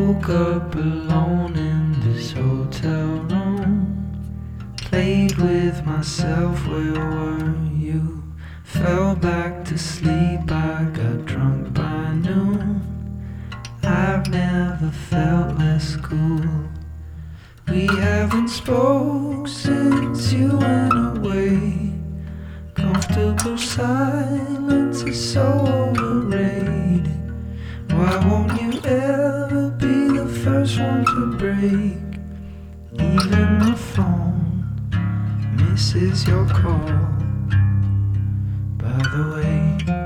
Woke up alone in this hotel room. Played with myself, where were you? Fell back to sleep, I got drunk by noon. I've never felt less cool. We haven't spoke since you went away. Comfortable silence is so overrated. Why won't you ever be the first one to break? Even the phone misses your call. By the way,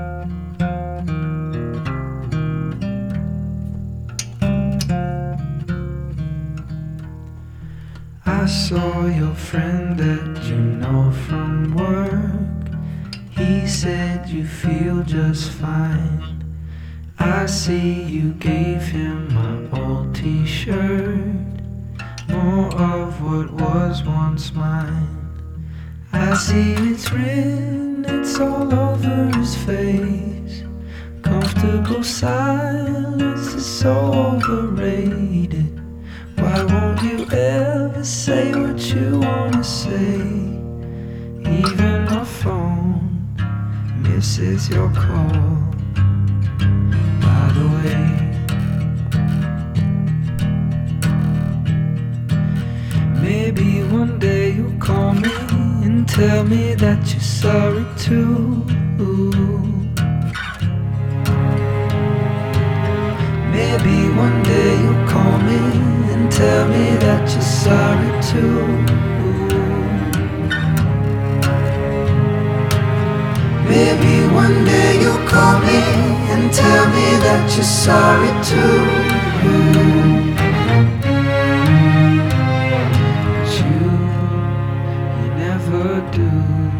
I saw your friend that you know from work. He said you feel just fine. I see you gave him my old t-shirt, more of what was once mine. I see it's written, it's all over his face. Comfortable silence is so overrated. Why won't you ever say what you wanna say? Even my phone misses your call. By the way, maybe one day you'll call me and tell me that you're sorry too. Maybe one day you'll call me and tell me that you're sorry too. Maybe one day you'll call me and tell me that you're sorry too. But you never do.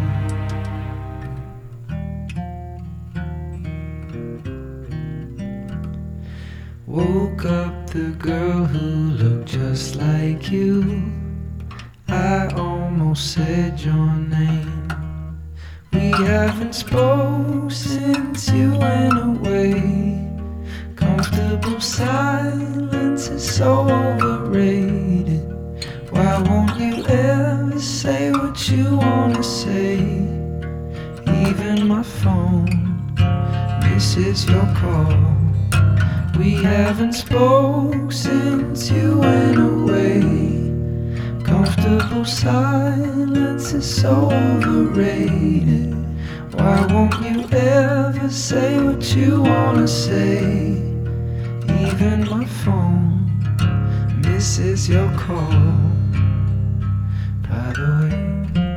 Woke up the girl who looked just like you. I almost said your name. We haven't spoke since you went away. Comfortable silence is so overrated. Why won't you ever say what you wanna say? Even my phone misses your call. We haven't spoke since you went away. Comfortable silence is so overrated. Why won't you ever say what you wanna say? Even my phone misses your call. By the way,